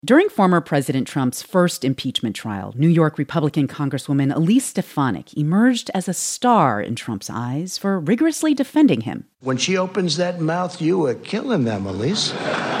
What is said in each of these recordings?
During former President Trump's first impeachment trial, New York Republican Congresswoman Elise Stefanik emerged as a star in Trump's eyes for rigorously defending him. When she opens that mouth, you are killing them, Elise.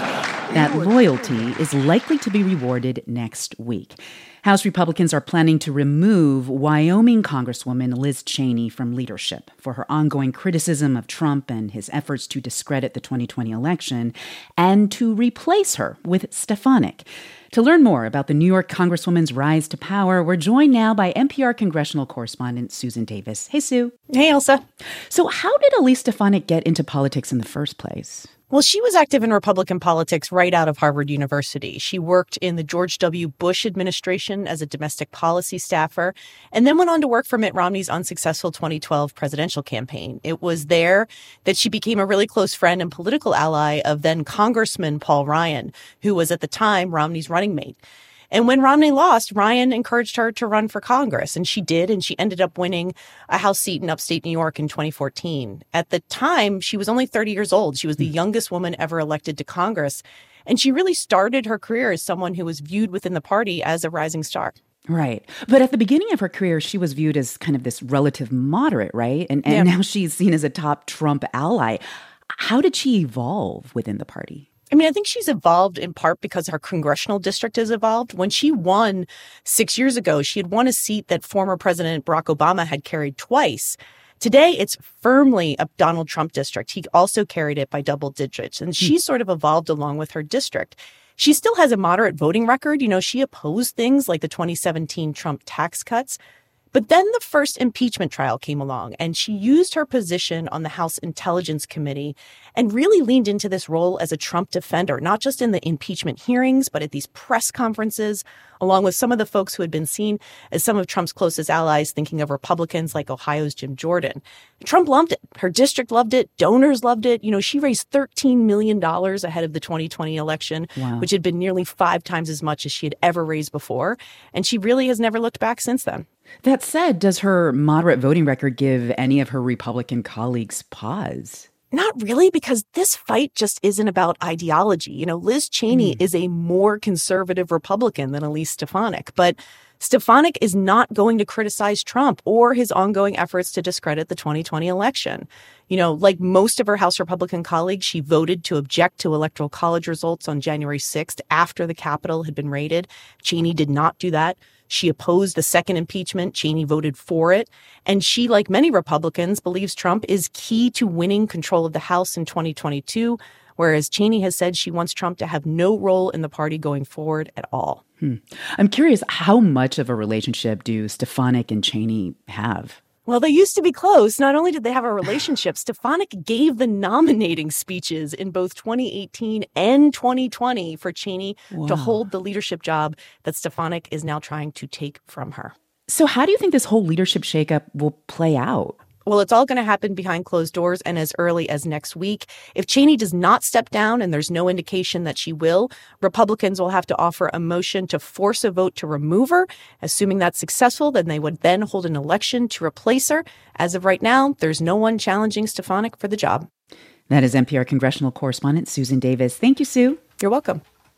That loyalty is likely to be rewarded next week. House Republicans are planning to remove Wyoming Congresswoman Liz Cheney from leadership for her ongoing criticism of Trump and his efforts to discredit the 2020 election, and to replace her with Stefanik. To learn more about the New York Congresswoman's rise to power, we're joined now by NPR congressional correspondent Susan Davis. Hey, Sue. Hey, Elsa. So how did Elise Stefanik get into politics in the first place? Well, she was active in Republican politics right out of Harvard University. She worked in the George W. Bush administration as a domestic policy staffer, and then went on to work for Mitt Romney's unsuccessful 2012 presidential campaign. It was there that she became a really close friend and political ally of then Congressman Paul Ryan, who was at the time Romney's running mate. And when Romney lost, Ryan encouraged her to run for Congress, and she did, and she ended up winning a House seat in upstate New York in 2014. At the time, she was only 30 years old. She was the youngest woman ever elected to Congress, and she really started her career as someone who was viewed within the party as a rising star. Right. But at the beginning of her career, she was viewed as kind of this relative moderate, right? And now she's seen as a top Trump ally. How did she evolve within the party? I mean, I think she's evolved in part because her congressional district has evolved. When she won 6 years ago, she had won a seat that former President Barack Obama had carried twice. Today, it's firmly a Donald Trump district. He also carried it by double digits, and she sort of evolved along with her district. She still has a moderate voting record. You know, she opposed things like the 2017 Trump tax cuts. But then the first impeachment trial came along, and she used her position on the House Intelligence Committee and really leaned into this role as a Trump defender, not just in the impeachment hearings, but at these press conferences, along with some of the folks who had been seen as some of Trump's closest allies, thinking of Republicans like Ohio's Jim Jordan. Trump loved it. Her district loved it. Donors loved it. You know, she raised $13 million ahead of the 2020 election, which had been nearly 5 times as much as she had ever raised before. And she really has never looked back since then. That said, does her moderate voting record give any of her Republican colleagues pause? Not really, because this fight just isn't about ideology. You know, Liz Cheney is a more conservative Republican than Elise Stefanik, but Stefanik is not going to criticize Trump or his ongoing efforts to discredit the 2020 election. You know, like most of her House Republican colleagues, she voted to object to Electoral College results on January 6th after the Capitol had been raided. Cheney did not do that. She opposed the second impeachment. Cheney voted for it. And she, like many Republicans, believes Trump is key to winning control of the House in 2022, whereas Cheney has said she wants Trump to have no role in the party going forward at all. I'm curious, how much of a relationship do Stefanik and Cheney have? Well, they used to be close. Not only did they have a relationship, Stefanik gave the nominating speeches in both 2018 and 2020 for Cheney to hold the leadership job that Stefanik is now trying to take from her. So how do you think this whole leadership shakeup will play out? Well, it's all going to happen behind closed doors and as early as next week. If Cheney does not step down, and there's no indication that she will, Republicans will have to offer a motion to force a vote to remove her. Assuming that's successful, then they would then hold an election to replace her. As of right now, there's no one challenging Stefanik for the job. That is NPR congressional correspondent Susan Davis. Thank you, Sue. You're welcome.